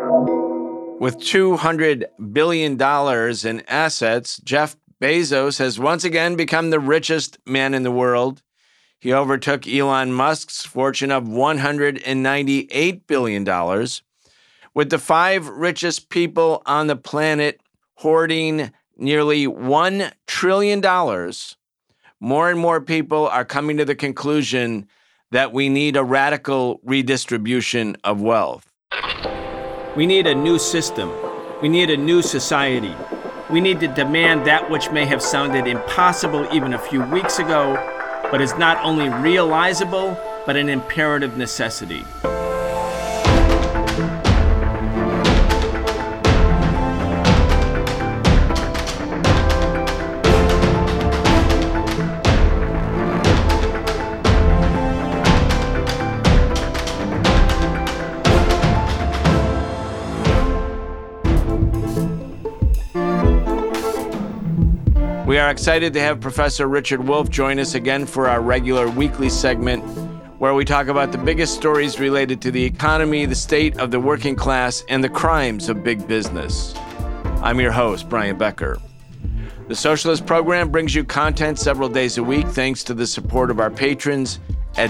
With $200 billion in assets, Jeff Bezos has once again become the richest man in the world. He overtook Elon Musk's fortune of $198 billion. With the 5 richest people on the planet hoarding nearly $1 trillion, more and more people are coming to the conclusion that we need a radical redistribution of wealth. We need a new system. We need a new society. We need to demand that which may have sounded impossible even a few weeks ago, but is not only realizable, but an imperative necessity. We are excited to have Professor Richard Wolff join us again for our regular weekly segment where we talk about the biggest stories related to the economy, the state of the working class, and the crimes of big business. I'm your host, Brian Becker. The Socialist Program brings you content several days a week thanks to the support of our patrons at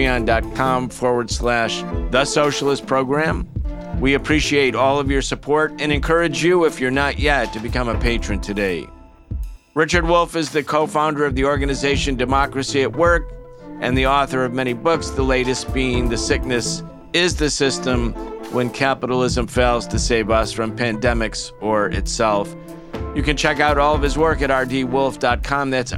patreon.com/The Socialist Program. We appreciate all of your support and encourage you, if you're not yet, to become a patron today. Richard Wolff is the co-founder of the organization Democracy at Work and the author of many books, the latest being The Sickness is the System, When Capitalism Fails to Save Us from Pandemics or Itself. You can check out all of his work at rdwolff.com. That's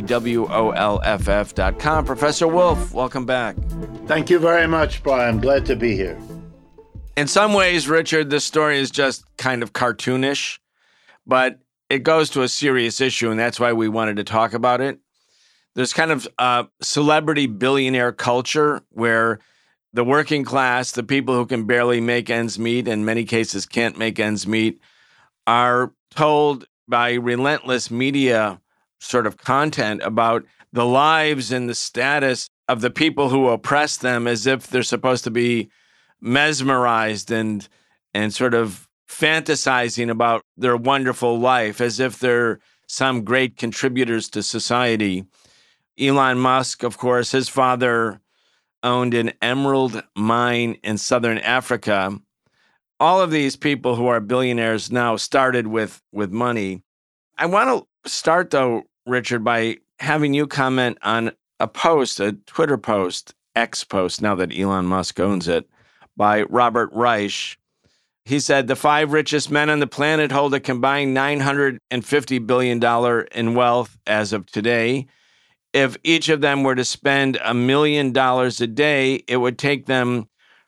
rdwolff.com. Professor Wolff, welcome back. Thank you very much, Brian. I'm glad to be here. In some ways, Richard, this story is just kind of cartoonish, but it goes to a serious issue, and that's why we wanted to talk about it. There's kind of a celebrity billionaire culture where the working class, the people who can barely make ends meet, in many cases can't make ends meet, are told by relentless media sort of content about the lives and the status of the people who oppress them as if they're supposed to be mesmerized and sort of fantasizing about their wonderful life as if they're some great contributors to society. Elon Musk, of course, his father owned an emerald mine in southern Africa. All of these people who are billionaires now started with money. I want to start, though, Richard, by having you comment on a post, a Twitter post, X post, now that Elon Musk owns it, by Robert Reich. He said, the 5 richest men on the planet hold a combined $950 billion in wealth as of today. If each of them were to spend $1 million a day, it would take them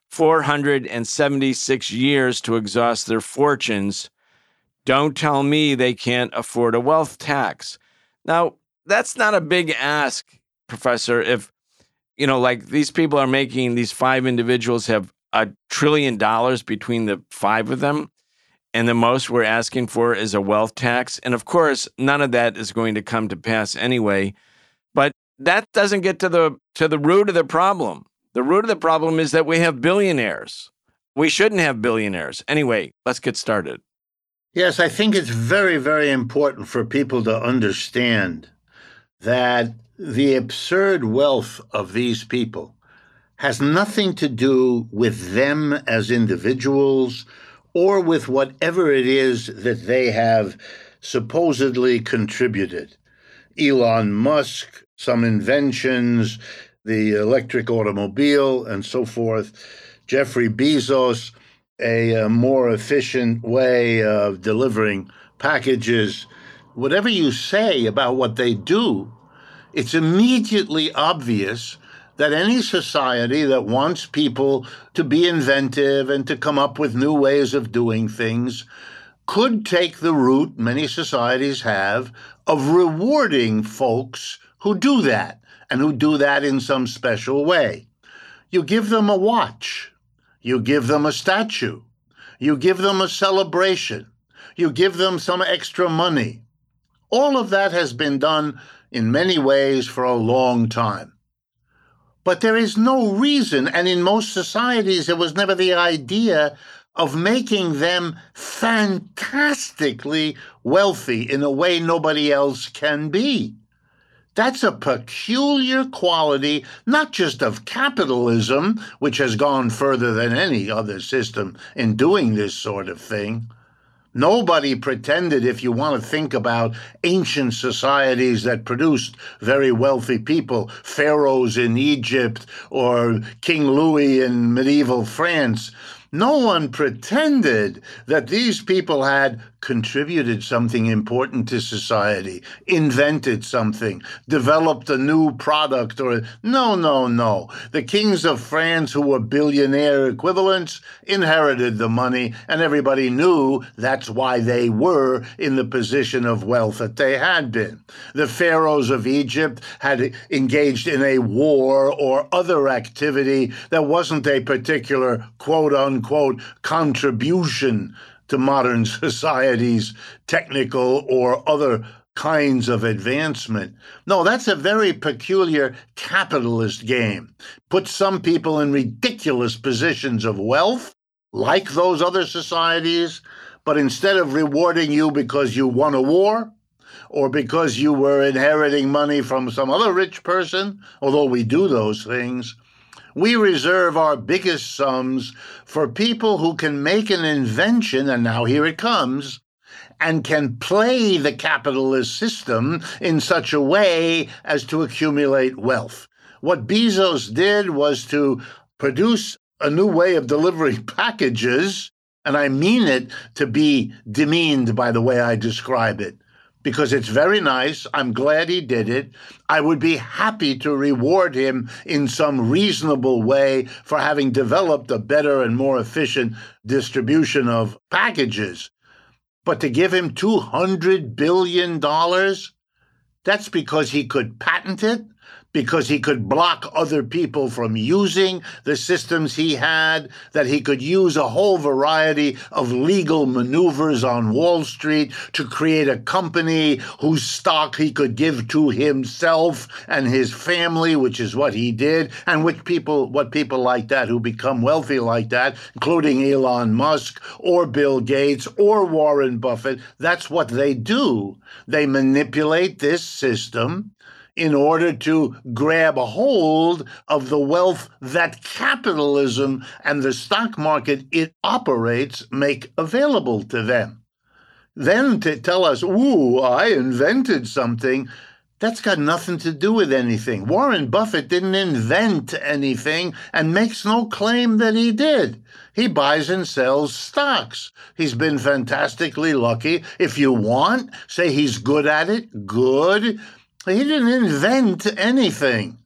476 years to exhaust their fortunes. Don't tell me they can't afford a wealth tax. Now, that's not a big ask, Professor. If, like these people are making, these 5 individuals have $1 trillion between the 5 of them, and the most we're asking for is a wealth tax. And of course, none of that is going to come to pass anyway. But that doesn't get to the root of the problem. The root of the problem is that we have billionaires. We shouldn't have billionaires. Anyway, let's get started. Yes, I think it's very, very important for people to understand that the absurd wealth of these people has nothing to do with them as individuals or with whatever it is that they have supposedly contributed. Elon Musk, some inventions, the electric automobile, and so forth. Jeffrey Bezos, a more efficient way of delivering packages. Whatever you say about what they do, it's immediately obvious that any society that wants people to be inventive and to come up with new ways of doing things could take the route many societies have of rewarding folks who do that and who do that in some special way. You give them a watch. You give them a statue. You give them a celebration. You give them some extra money. All of that has been done in many ways for a long time. But there is no reason, and in most societies, it was never the idea of making them fantastically wealthy in a way nobody else can be. That's a peculiar quality, not just of capitalism, which has gone further than any other system in doing this sort of thing. Nobody pretended, if you want to think about ancient societies that produced very wealthy people, pharaohs in Egypt or King Louis in medieval France, no one pretended that these people had contributed something important to society, invented something, developed a new product, or no. The kings of France, who were billionaire equivalents, inherited the money, and everybody knew that's why they were in the position of wealth that they had been. The pharaohs of Egypt had engaged in a war or other activity that wasn't a particular quote-unquote contribution to modern society's technical or other kinds of advancement. No, that's a very peculiar capitalist game. Put some people in ridiculous positions of wealth, like those other societies, but instead of rewarding you because you won a war, or because you were inheriting money from some other rich person, although we do those things, we reserve our biggest sums for people who can make an invention, and now here it comes, and can play the capitalist system in such a way as to accumulate wealth. What Bezos did was to produce a new way of delivering packages, and I mean it to be demeaned by the way I describe it, because it's very nice. I'm glad he did it. I would be happy to reward him in some reasonable way for having developed a better and more efficient distribution of packages. But to give him $200 billion, that's because he could patent it, because he could block other people from using the systems he had, that he could use a whole variety of legal maneuvers on Wall Street to create a company whose stock he could give to himself and his family, which is what he did, and what people like that who become wealthy like that, including Elon Musk or Bill Gates or Warren Buffett, that's what they do. They manipulate this system in order to grab a hold of the wealth that capitalism and the stock market it operates make available to them. Then to tell us, ooh, I invented something, that's got nothing to do with anything. Warren Buffett didn't invent anything and makes no claim that he did. He buys and sells stocks. He's been fantastically lucky. If you want, say he's good at it, good. He didn't invent anything.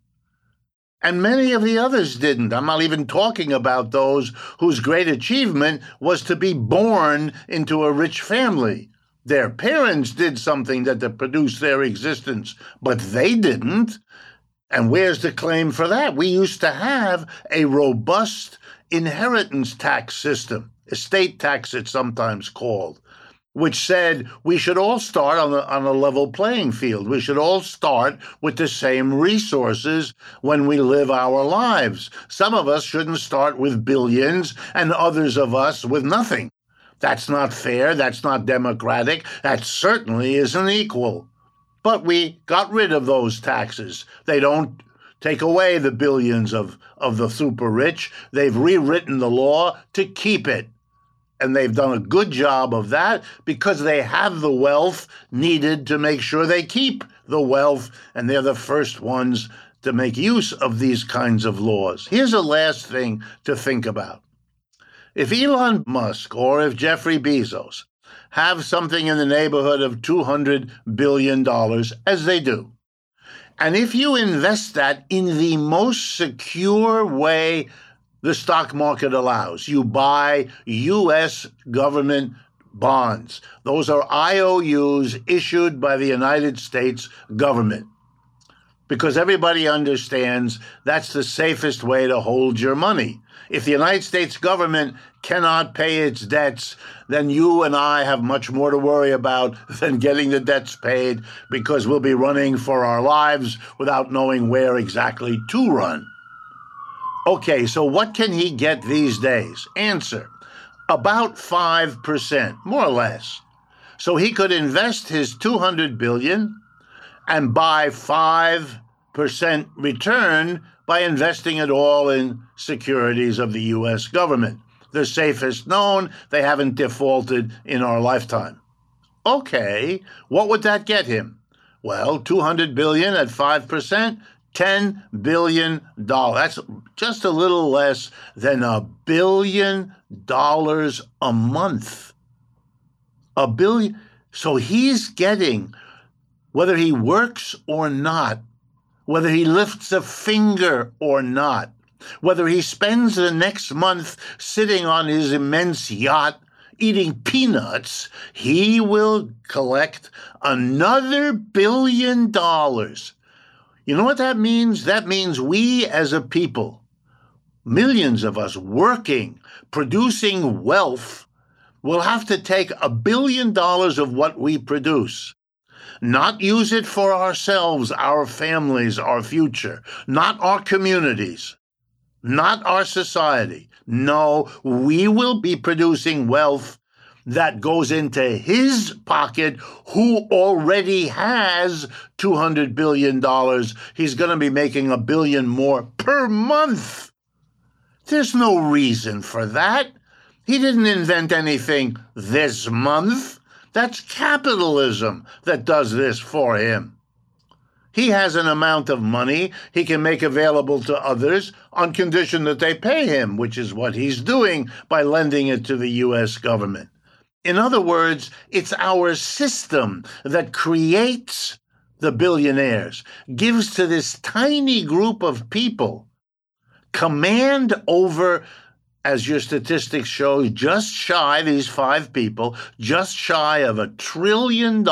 And many of the others didn't. I'm not even talking about those whose great achievement was to be born into a rich family. Their parents did something that produced their existence, but they didn't. And where's the claim for that? We used to have a robust inheritance tax system, estate tax it's sometimes called, which said we should all start on a level playing field. We should all start with the same resources when we live our lives. Some of us shouldn't start with billions and others of us with nothing. That's not fair. That's not democratic. That certainly isn't equal. But we got rid of those taxes. They don't take away the billions of the super rich. They've rewritten the law to keep it. And they've done a good job of that because they have the wealth needed to make sure they keep the wealth, and they're the first ones to make use of these kinds of laws. Here's a last thing to think about. If Elon Musk or if Jeffrey Bezos have something in the neighborhood of $200 billion, as they do, and if you invest that in the most secure way the stock market allows, you buy U.S. government bonds. Those are IOUs issued by the United States government, because everybody understands that's the safest way to hold your money. If the United States government cannot pay its debts, then you and I have much more to worry about than getting the debts paid, because we'll be running for our lives without knowing where exactly to run. Okay, so what can he get these days? Answer. about 5%, more or less. So he could invest his $200 billion and buy 5% return by investing it all in securities of the U.S. government. The safest known, they haven't defaulted in our lifetime. Okay, what would that get him? Well, $200 billion at 5%, $10 billion. That's just a little less than $1 billion a month. $1 billion. So he's getting, whether he works or not, whether he lifts a finger or not, whether he spends the next month sitting on his immense yacht eating peanuts, he will collect another $1 billion. You know what that means? That means we as a people, millions of us working, producing wealth, will have to take $1 billion of what we produce, not use it for ourselves, our families, our future, not our communities, not our society. No, we will be producing wealth that goes into his pocket, who already has $200 billion. He's going to be making $1 billion more per month. There's no reason for that. He didn't invent anything this month. That's capitalism that does this for him. He has an amount of money he can make available to others on condition that they pay him, which is what he's doing by lending it to the U.S. government. In other words, it's our system that creates the billionaires, gives to this tiny group of people command over, as your statistics show, just shy, these 5 people, just shy of $1 trillion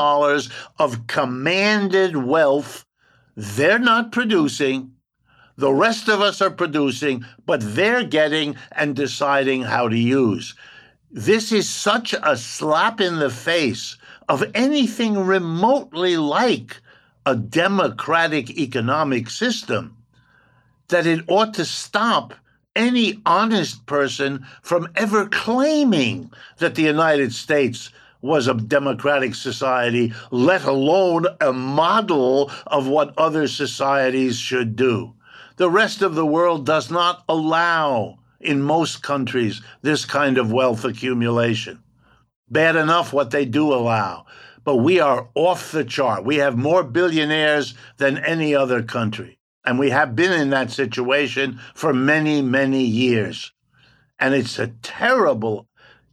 of commanded wealth. They're not producing. The rest of us are producing, but they're getting and deciding how to use. This is such a slap in the face of anything remotely like a democratic economic system that it ought to stop any honest person from ever claiming that the United States was a democratic society, let alone a model of what other societies should do. The rest of the world does not allow, in most countries, this kind of wealth accumulation. Bad enough what they do allow, but we are off the chart. We have more billionaires than any other country. And we have been in that situation for many, many years. And it's a terrible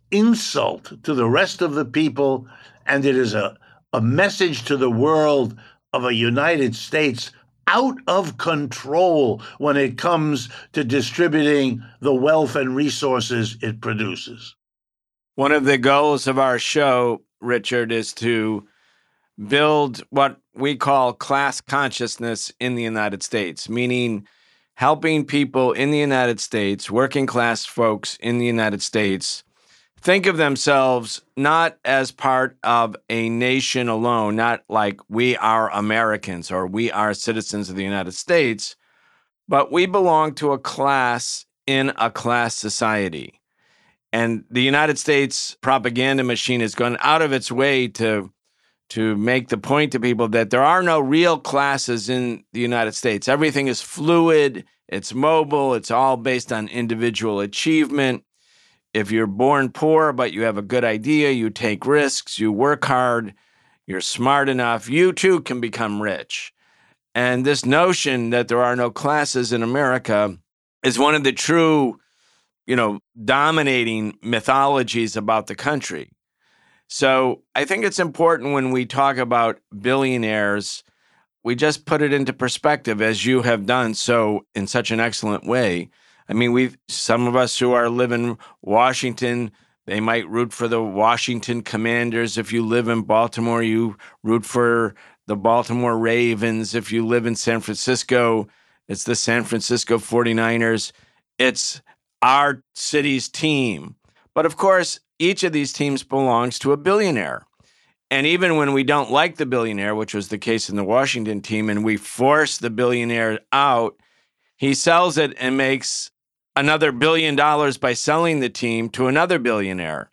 insult to the rest of the people, and it is a message to the world of a United States out of control when it comes to distributing the wealth and resources it produces. One of the goals of our show, Richard, is to build what we call class consciousness in the United States, meaning helping people in the United States, working class folks in the United States, think of themselves not as part of a nation alone, not like we are Americans or we are citizens of the United States, but we belong to a class in a class society. And the United States propaganda machine has gone out of its way to make the point to people that there are no real classes in the United States. Everything is fluid, it's mobile, it's all based on individual achievement. If you're born poor, but you have a good idea, you take risks, you work hard, you're smart enough, you too can become rich. And this notion that there are no classes in America is one of the true, dominating mythologies about the country. So I think it's important when we talk about billionaires, we just put it into perspective, as you have done so in such an excellent way. I mean, some of us who live in Washington, they might root for the Washington Commanders. If you live in Baltimore, you root for the Baltimore Ravens. If you live in San Francisco, it's the San Francisco 49ers. It's our city's team. But of course, each of these teams belongs to a billionaire. And even when we don't like the billionaire, which was the case in the Washington team, and we force the billionaire out, he sells it and makes another $1 billion by selling the team to another billionaire.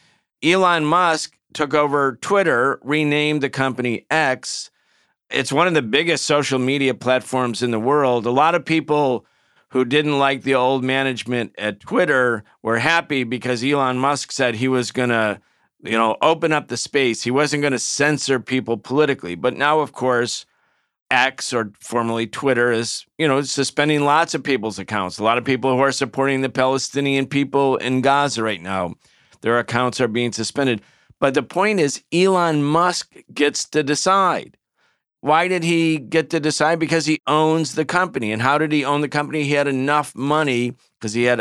Elon Musk took over Twitter, renamed the company X. It's one of the biggest social media platforms in the world. A lot of people who didn't like the old management at Twitter were happy because Elon Musk said he was going to, open up the space. He wasn't going to censor people politically. But now, of course, X, or formerly Twitter, is, suspending lots of people's accounts. A lot of people who are supporting the Palestinian people in Gaza right now, their accounts are being suspended. But the point is, Elon Musk gets to decide. Why did he get to decide? Because he owns the company. And how did he own the company? He had enough money, because he had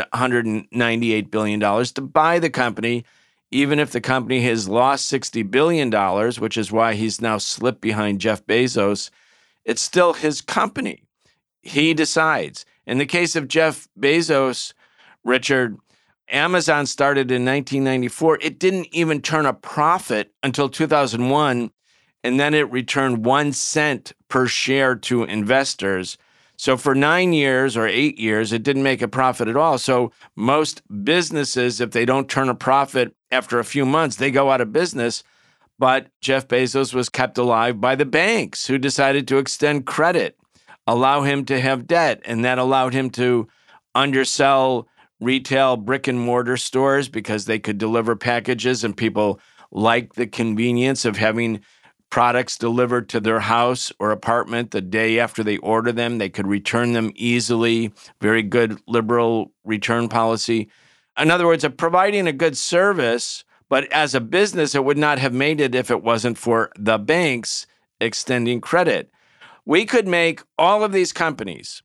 $198 billion, to buy the company, even if the company has lost $60 billion, which is why he's now slipped behind Jeff Bezos. It's still his company. He decides. In the case of Jeff Bezos, Richard, Amazon started in 1994. It didn't even turn a profit until 2001, and then it returned 1 cent per share to investors. So for 9 years or 8 years, it didn't make a profit at all. So most businesses, if they don't turn a profit after a few months, they go out of business. But Jeff Bezos was kept alive by the banks, who decided to extend credit, allow him to have debt, and that allowed him to undersell retail brick and mortar stores because they could deliver packages, and people liked the convenience of having products delivered to their house or apartment the day after they order them. They could return them easily. Very good liberal return policy. In other words, providing a good service, but as a business, it would not have made it if it wasn't for the banks extending credit. We could make all of these companies,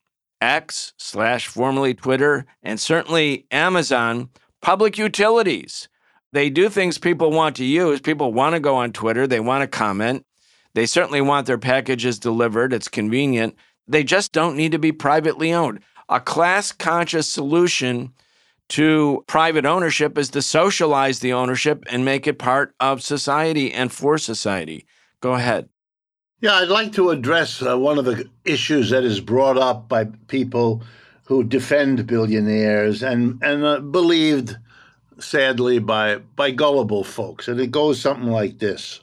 X / formerly Twitter, and certainly Amazon, public utilities. They do things people want to use. People want to go on Twitter. They want to comment. They certainly want their packages delivered. It's convenient. They just don't need to be privately owned. A class-conscious solution to private ownership is to socialize the ownership and make it part of society and for society. Go ahead. Yeah, I'd like to address one of the issues that is brought up by people who defend billionaires and believed, sadly, by gullible folks. And it goes something like this.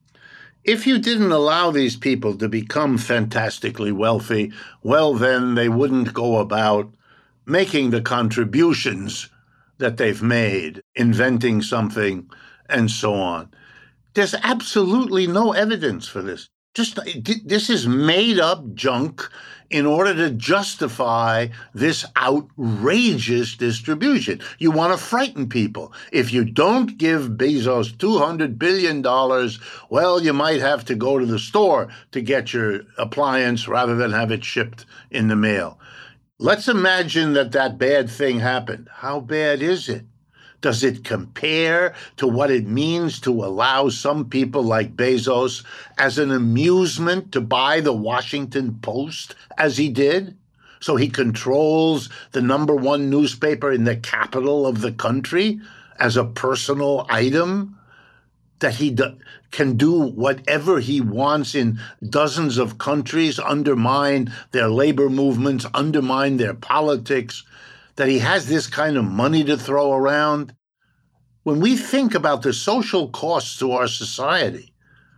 If you didn't allow these people to become fantastically wealthy, well, then they wouldn't go about making the contributions that they've made, inventing something, and so on. There's absolutely no evidence for this. This is made up junk in order to justify this outrageous distribution. You want to frighten people. If you don't give Bezos $200 billion, well, you might have to go to the store to get your appliance rather than have it shipped in the mail. Let's imagine that bad thing happened. How bad is it? Does it compare to what it means to allow some people like Bezos as an amusement to buy the Washington Post, as he did? So he controls the #1 newspaper in the capital of the country as a personal item? That he can do whatever he wants in dozens of countries, undermine their labor movements, undermine their politics, that he has this kind of money to throw around? When we think about the social costs to our society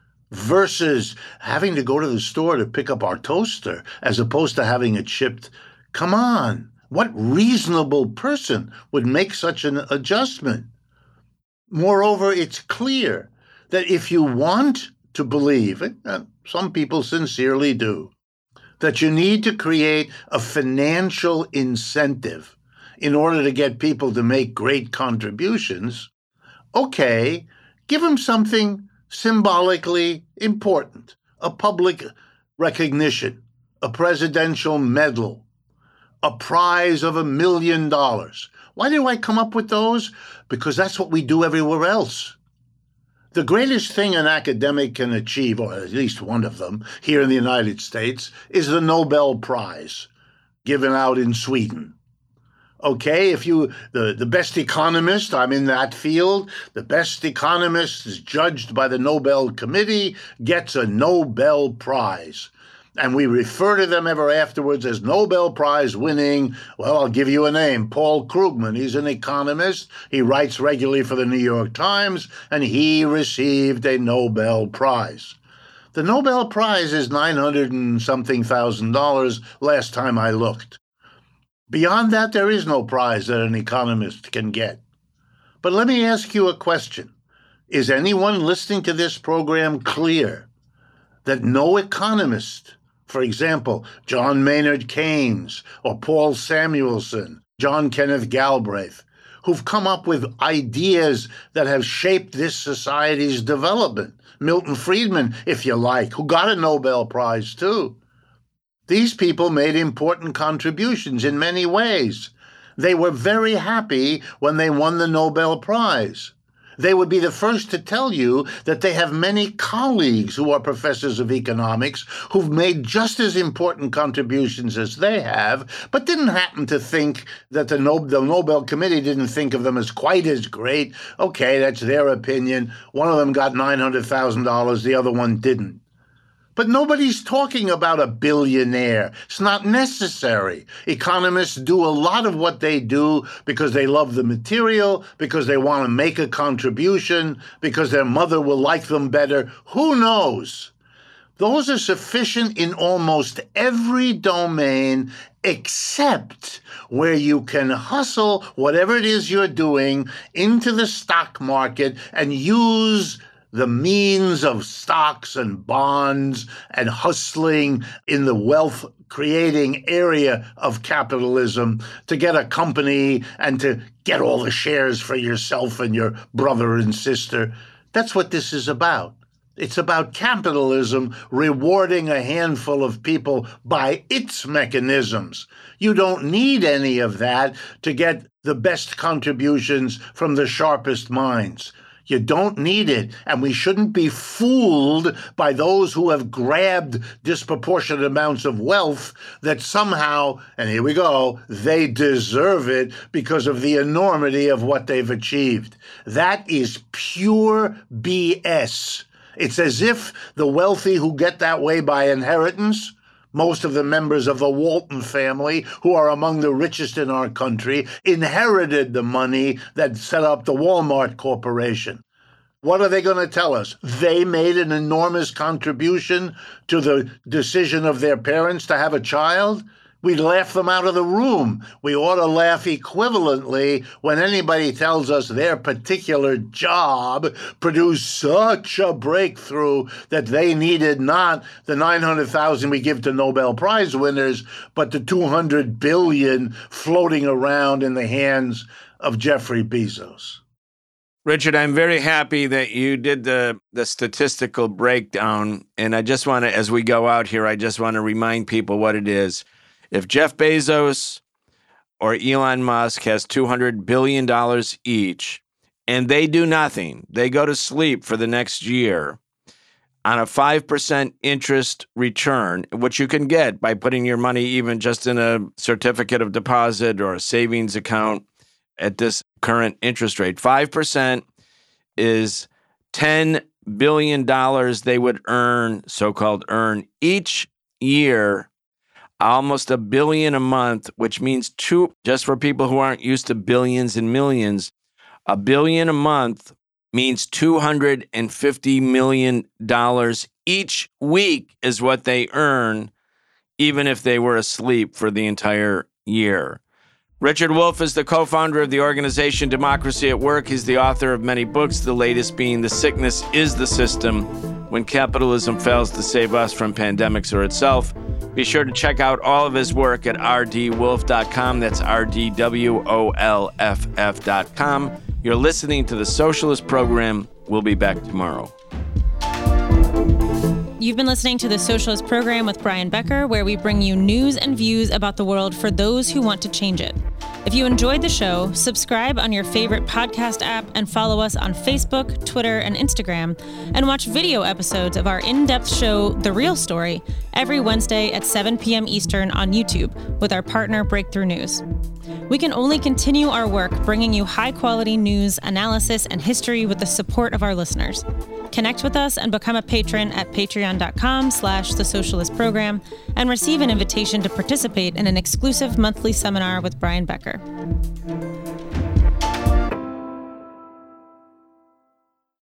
versus having to go to the store to pick up our toaster as opposed to having it shipped, come on, what reasonable person would make such an adjustment? Moreover, it's clear that if you want to believe, and some people sincerely do, that you need to create a financial incentive in order to get people to make great contributions, okay, give them something symbolically important, a public recognition, a presidential medal, a prize of $1 million. Why do I come up with those? Because that's what we do everywhere else. The greatest thing an academic can achieve, or at least one of them, here in the United States, is the Nobel Prize, given out in Sweden. Okay, if the best economist, I'm in that field, the best economist is judged by the Nobel Committee, gets a Nobel Prize. and we refer to them ever afterwards as Nobel Prize winning, well, I'll give you a name, Paul Krugman. He's an economist. He writes regularly for the New York Times, and he received a Nobel Prize. The Nobel Prize is $900 and something thousand last time I looked. Beyond that, there is no prize that an economist can get. But let me ask you a question. Is anyone listening to this program clear that no economist, for example, John Maynard Keynes or Paul Samuelson, John Kenneth Galbraith, who've come up with ideas that have shaped this society's development, Milton Friedman, if you like, who got a Nobel Prize too. These people made important contributions in many ways. They were very happy when they won the Nobel Prize. They would be the first to tell you that they have many colleagues who are professors of economics who've made just as important contributions as they have, but didn't happen to think that the Nobel Committee didn't think of them as quite as great. Okay, that's their opinion. One of them got $900,000, the other one didn't. But nobody's talking about a billionaire. It's not necessary. Economists do a lot of what they do because they love the material, because they want to make a contribution, because their mother will like them better. Who knows? Those are sufficient in almost every domain except where you can hustle whatever it is you're doing into the stock market and use the means of stocks and bonds and hustling in the wealth-creating area of capitalism to get a company and to get all the shares for yourself and your brother and sister. That's what this is about. It's about capitalism rewarding a handful of people by its mechanisms. You don't need any of that to get the best contributions from the sharpest minds. You don't need it, and we shouldn't be fooled by those who have grabbed disproportionate amounts of wealth that somehow, and here we go, they deserve it because of the enormity of what they've achieved. That is pure BS. It's as if the wealthy who get that way by inheritance, most of the members of the Walton family, who are among the richest in our country, inherited the money that set up the Walmart Corporation. What are they going to tell us? They made an enormous contribution to the decision of their parents to have a child? We laugh them out of the room. We ought to laugh equivalently when anybody tells us their particular job produced such a breakthrough that they needed not the $900,000 we give to Nobel Prize winners, but the $200 billion floating around in the hands of Jeffrey Bezos. Richard, I'm very happy that you did the statistical breakdown. And I just want to, as we go out here, I just want to remind people what it is. If Jeff Bezos or Elon Musk has $200 billion each, and they do nothing, they go to sleep for the next year on a 5% interest return, which you can get by putting your money even just in a certificate of deposit or a savings account at this current interest rate. 5% is $10 billion they would earn, so-called earn, each year, almost $1 billion a month, which means just for people who aren't used to billions and millions, $1 billion a month means $250 million each week is what they earn, even if they were asleep for the entire year. Richard Wolff is the co-founder of the organization Democracy at Work. He's the author of many books, the latest being The Sickness is the System, When Capitalism Fails to Save Us from Pandemics or Itself. Be sure to check out all of his work at rdwolff.com. That's rdwolff.com. You're listening to The Socialist Program. We'll be back tomorrow. You've been listening to The Socialist Program with Brian Becker, where we bring you news and views about the world for those who want to change it. If you enjoyed the show, subscribe on your favorite podcast app and follow us on Facebook, Twitter, and Instagram, and watch video episodes of our in-depth show, The Real Story, every Wednesday at 7 p.m. Eastern on YouTube with our partner Breakthrough News. We can only continue our work bringing you high-quality news, analysis, and history with the support of our listeners. Connect with us and become a patron at patreon.com/The Socialist Program and receive an invitation to participate in an exclusive monthly seminar with Brian Becker.